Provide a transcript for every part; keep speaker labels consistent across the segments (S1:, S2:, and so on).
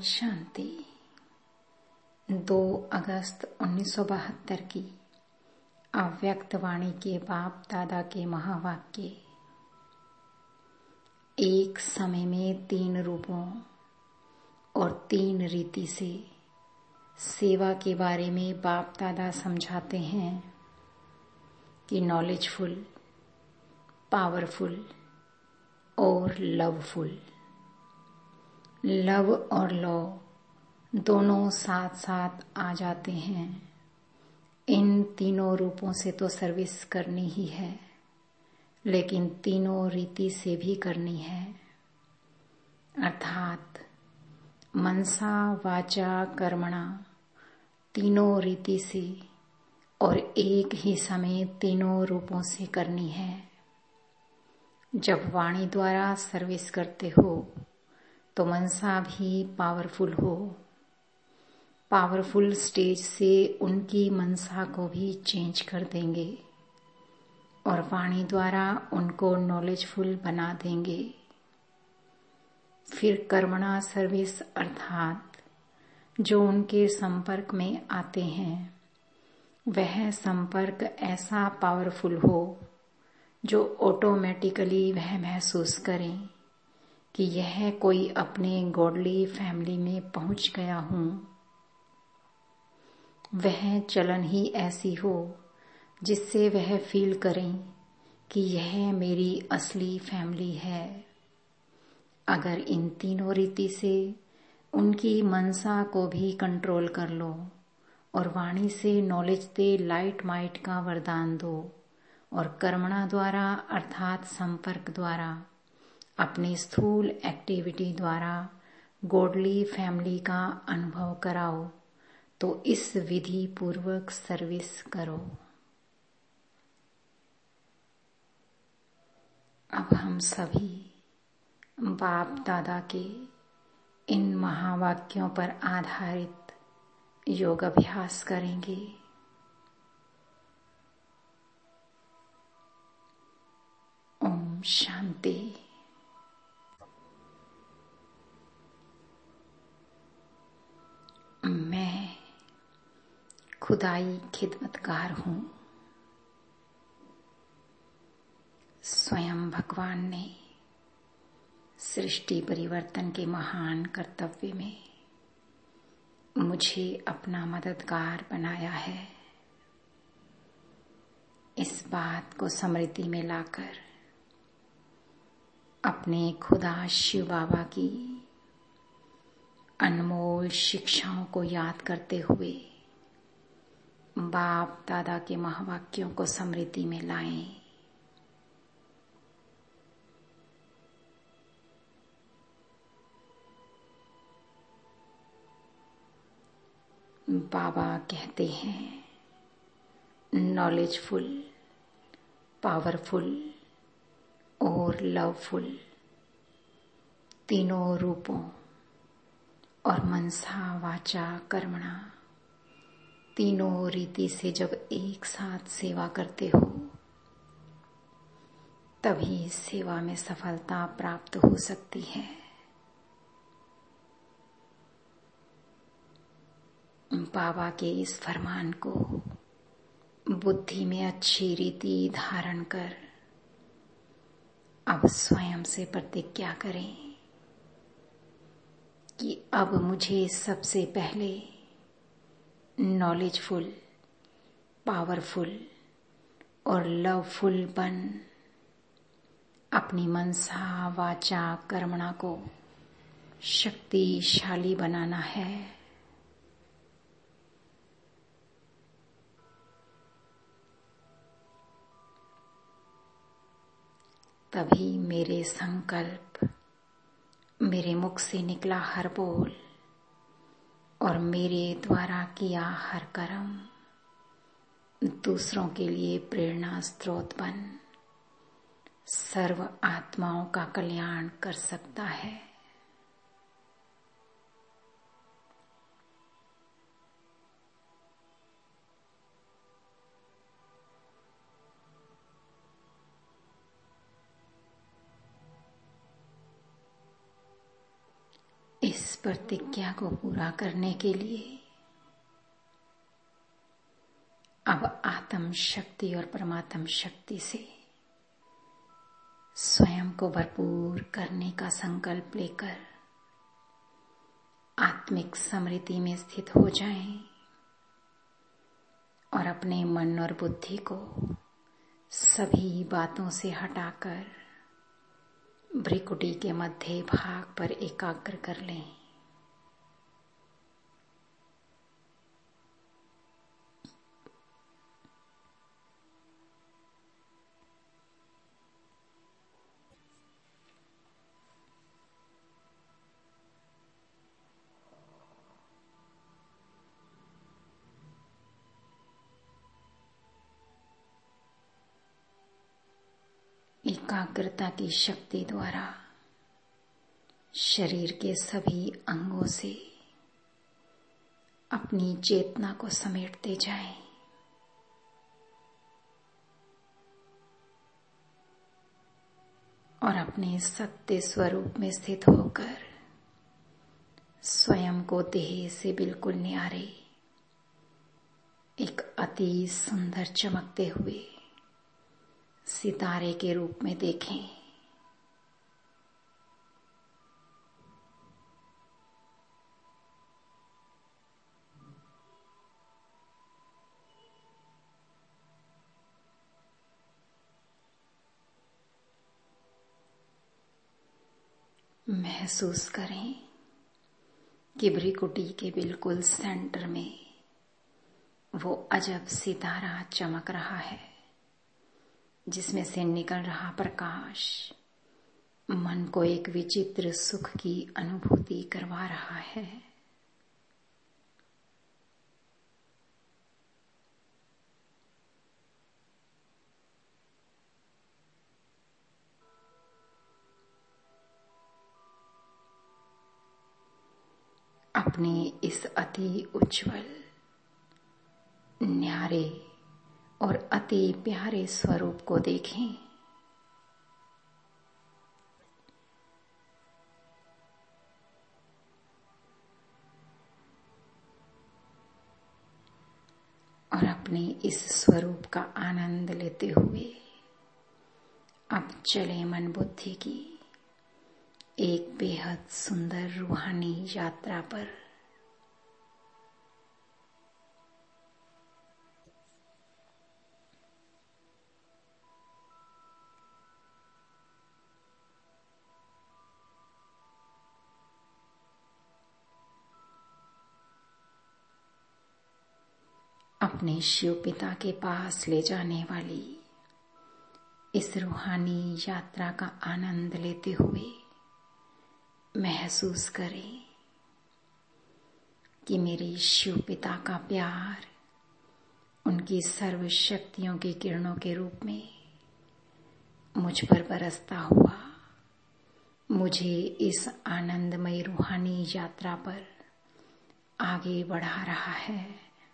S1: शांति। 2 अगस्त 1972 की अव्यक्त वाणी के बाप दादा के महावाक्य। एक समय में 3 रूपों और 3 रीति से सेवा के बारे में बाप दादा समझाते हैं कि नॉलेजफुल, पावरफुल और लवफुल। लव और लॉ दोनों साथ साथ आ जाते हैं। इन तीनों रूपों से तो सर्विस करनी ही है, लेकिन तीनों रीति से भी करनी है, अर्थात मनसा वाचा कर्मणा तीनों रीति से और एक ही समय तीनों रूपों से करनी है। जब वाणी द्वारा सर्विस करते हो तो मनसा भी पावरफुल हो। पावरफुल स्टेज से उनकी मनसा को भी चेंज कर देंगे और वाणी द्वारा उनको नॉलेजफुल बना देंगे। फिर कर्मणा सर्विस अर्थात जो उनके संपर्क में आते हैं वह संपर्क ऐसा पावरफुल हो जो ऑटोमेटिकली वह महसूस करें कि यह कोई अपने गॉडली फैमिली में पहुंच गया हूं। वह चलन ही ऐसी हो जिससे वह फील करें कि यह मेरी असली फैमिली है। अगर इन तीनों रीति से उनकी मनसा को भी कंट्रोल कर लो और वाणी से नॉलेज दे लाइट माइट का वरदान दो और कर्मणा द्वारा अर्थात संपर्क द्वारा अपनी स्थूल एक्टिविटी द्वारा गॉडली फैमिली का अनुभव कराओ तो इस विधि पूर्वक सर्विस करो। अब हम सभी बाप दादा के इन महावाक्यों पर आधारित योग अभ्यास करेंगे। ओम शांति। मैं खुदाई खिदमतगार हूँ। स्वयं भगवान ने सृष्टि परिवर्तन के महान कर्तव्य में मुझे अपना मददगार बनाया है। इस बात को स्मृति में लाकर अपने खुदा शिव बाबा की अनमोल शिक्षाओं को याद करते हुए बाप दादा के महावाक्यों को स्मृति में लाएं। बाबा कहते हैं नॉलेजफुल, पावरफुल और लवफुल तीनों रूपों और मनसा वाचा कर्मणा तीनों रीति से जब एक साथ सेवा करते हो तभी सेवा में सफलता प्राप्त हो सकती है। बाबा के इस फरमान को बुद्धि में अच्छी रीति धारण कर अब स्वयं से प्रतिज्ञा करें कि अब मुझे सबसे पहले नॉलेजफुल, पावरफुल और लवफुल बन अपनी मनसा वाचा कर्मणा को शक्तिशाली बनाना है। तभी मेरे संकल्प, मेरे मुख से निकला हर बोल और मेरे द्वारा किया हर कर्म दूसरों के लिए प्रेरणा स्रोत बन सर्व आत्माओं का कल्याण कर सकता है। इस प्रतिज्ञा को पूरा करने के लिए अब आत्म शक्ति और परमात्म शक्ति से स्वयं को भरपूर करने का संकल्प लेकर आत्मिक स्मृति में स्थित हो जाएं और अपने मन और बुद्धि को सभी बातों से हटाकर भ्रिकुटी के मध्य भाग पर एकाग्र कर लें। एकाग्रता की शक्ति द्वारा शरीर के सभी अंगों से अपनी चेतना को समेटते जाएं। और अपने सत्य स्वरूप में स्थित होकर स्वयं को देह से बिल्कुल न्यारे एक अति सुंदर चमकते हुए सितारे के रूप में देखें। महसूस करें कि भ्रिकुटी के बिल्कुल सेंटर में वो अजब सितारा चमक रहा है, जिसमें से निकल रहा प्रकाश मन को एक विचित्र सुख की अनुभूति करवा रहा है। अपने इस अति उज्जवल, न्यारे और अति प्यारे स्वरूप को देखें। और अपने इस स्वरूप का आनंद लेते हुए अब चले मन बुद्धि की एक बेहद सुंदर रूहानी यात्रा पर। अपने शिव पिता के पास ले जाने वाली इस रूहानी यात्रा का आनंद लेते हुए महसूस करें कि मेरे शिव पिता का प्यार उनकी सर्व शक्तियों की किरणों के रूप में मुझ पर बरसता हुआ मुझे इस आनंदमय रूहानी यात्रा पर आगे बढ़ा रहा है।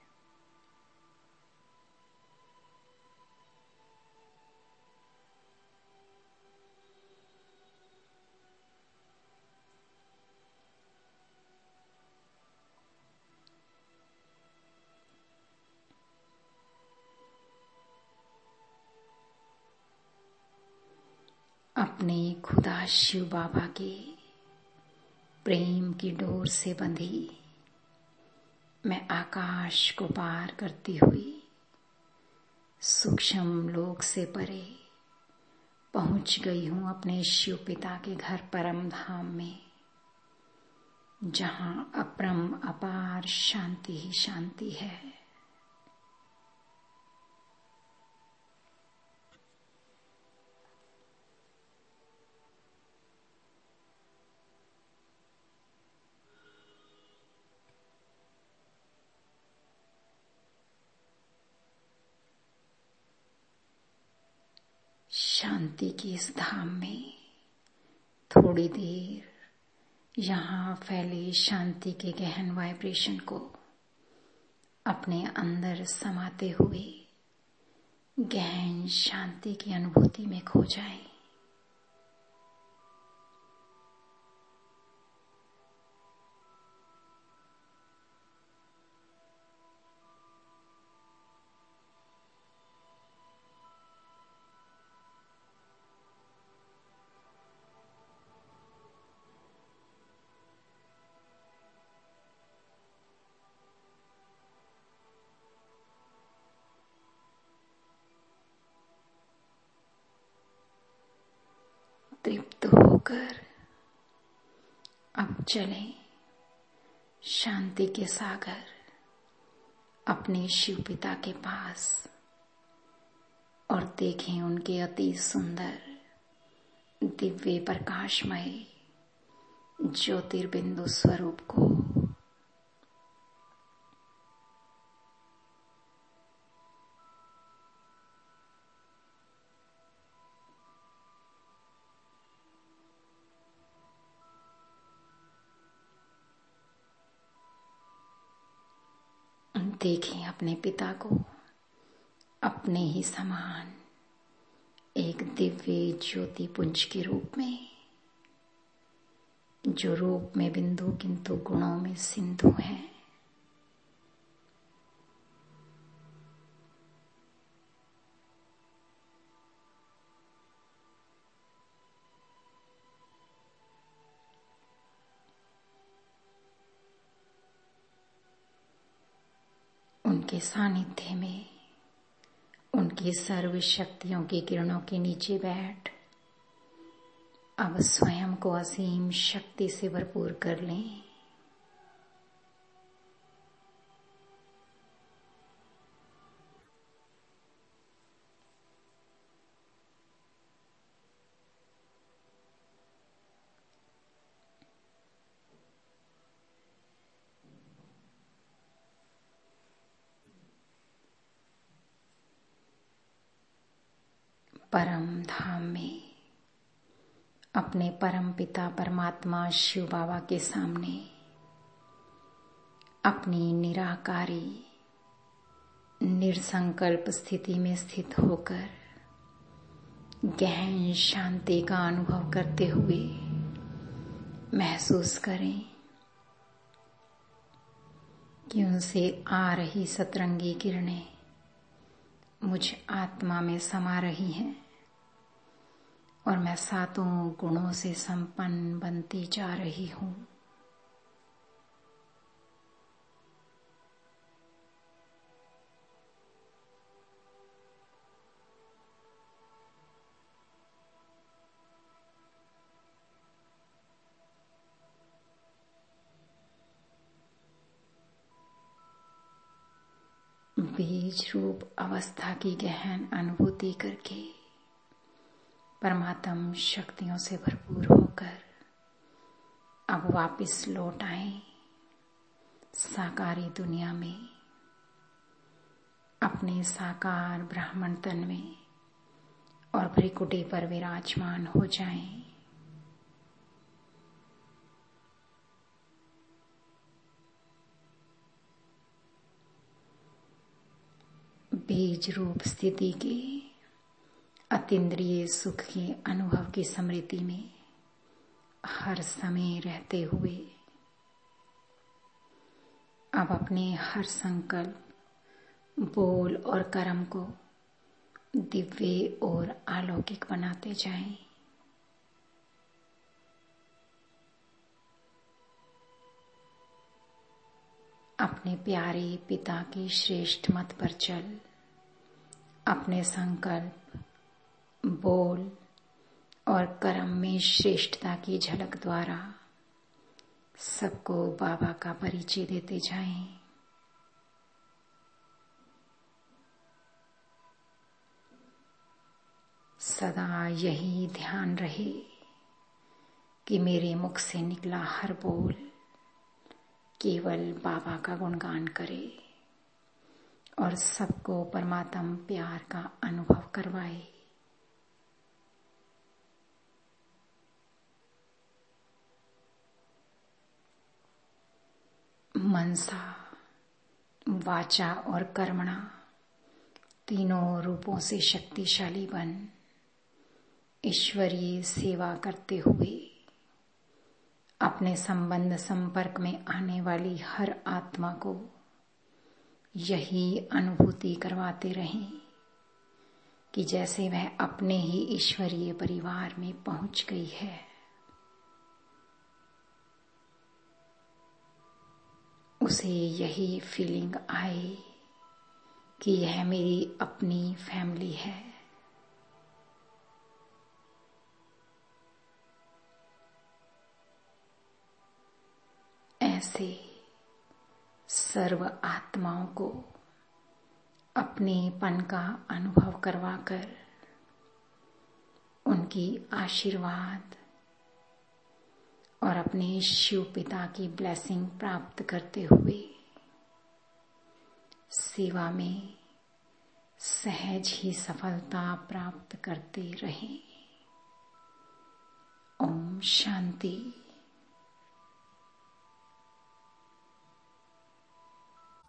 S1: अपने खुदा शिव बाबा के प्रेम की डोर से बंधी मैं आकाश को पार करती हुई सूक्ष्म लोक से परे पहुंच गई हूं अपने शिव पिता के घर परम धाम में, जहां अपरम अपार शांति ही शांति है। शांति की इस धाम में थोड़ी देर यहाँ फैले शांति के गहन वाइब्रेशन को अपने अंदर समाते हुए गहन शांति की अनुभूति में खो जाएं। तृप्त होकर अब चलें शांति के सागर अपने शिव पिता के पास और देखें उनके अति सुंदर दिव्य प्रकाशमय ज्योतिर्बिंदु स्वरूप को। देखें अपने पिता को अपने ही समान एक दिव्य ज्योति पुंज के रूप में, जो रूप में बिंदु किंतु गुणों में सिंधु है। उनके सानिध्य में उनकी सर्व शक्तियों की किरणों के नीचे बैठ अब स्वयं को असीम शक्ति से भरपूर कर लें। परम धाम में अपने परम पिता परमात्मा शिव बाबा के सामने अपनी निराकारी निर्संकल्प स्थिति में स्थित होकर गहन शांति का अनुभव करते हुए महसूस करें कि उनसे आ रही सतरंगी किरणें मुझ आत्मा में समा रही हैं और मैं सातों गुणों से संपन्न बनती जा रही हूँ। बीज रूप अवस्था की गहन अनुभूति करके परमात्म शक्तियों से भरपूर होकर अब वापस लौट आए साकारी दुनिया में, अपने साकार ब्राह्मण तन में और भ्रिकुटी पर विराजमान हो जाएं। बीज रूप स्थिति के अतीन्द्रिय सुख के अनुभव की स्मृति में हर समय रहते हुए अब अपने हर संकल्प, बोल और कर्म को दिव्य और अलौकिक बनाते जाएं। अपने प्यारे पिता के श्रेष्ठ मत पर चल अपने संकल्प, बोल और कर्म में श्रेष्ठता की झलक द्वारा सबको बाबा का परिचय देते जाएं। सदा यही ध्यान रहे कि मेरे मुख से निकला हर बोल केवल बाबा का गुणगान करे और सबको परमात्म प्यार का अनुभव करवाए। मनसा, वाचा और कर्मणा तीनों रूपों से शक्तिशाली बन ईश्वरीय सेवा करते हुए अपने संबंध संपर्क में आने वाली हर आत्मा को यही अनुभूति करवाते रहें कि जैसे वह अपने ही ईश्वरीय परिवार में पहुंच गई है। उसे यही फीलिंग आए कि यह मेरी अपनी फैमिली है। ऐसे सर्व आत्माओं को अपनेपन का अनुभव करवाकर उनकी आशीर्वाद और अपने शिव पिता की ब्लेसिंग प्राप्त करते हुए सेवा में सहज ही सफलता प्राप्त करते रहें। ओम शांति।